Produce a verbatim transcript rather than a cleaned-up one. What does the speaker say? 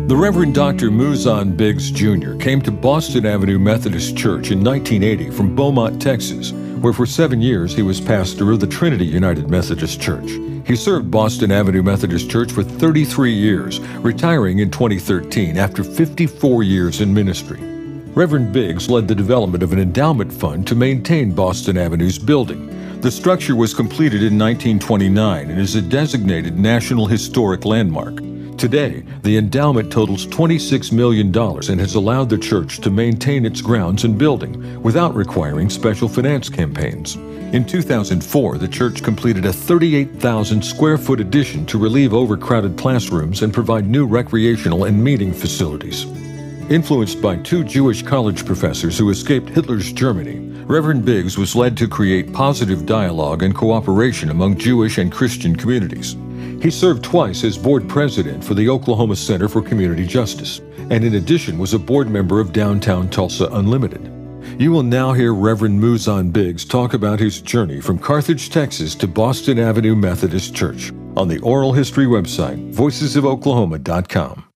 The Reverend Doctor Muzan Biggs Junior came to Boston Avenue Methodist Church in nineteen eighty from Beaumont, Texas, where for seven years he was pastor of the Trinity United Methodist Church. He served Boston Avenue Methodist Church for thirty-three years, retiring in twenty thirteen after fifty-four years in ministry. Reverend Biggs led the development of an endowment fund to maintain Boston Avenue's building. The structure was completed in nineteen twenty-nine and is a designated National Historic Landmark. Today, the endowment totals twenty-six million dollars and has allowed the church to maintain its grounds and building without requiring special finance campaigns. In two thousand four, the church completed a thirty-eight thousand square foot addition to relieve overcrowded classrooms and provide new recreational and meeting facilities. Influenced by two Jewish college professors who escaped Hitler's Germany, Reverend Biggs was led to create positive dialogue and cooperation among Jewish and Christian communities. He served twice as board president for the Oklahoma Center for Community Justice, and in addition was a board member of Downtown Tulsa Unlimited. You will now hear Reverend Muzan Biggs talk about his journey from Carthage, Texas to Boston Avenue Methodist Church on the Oral History website, voices of oklahoma dot com.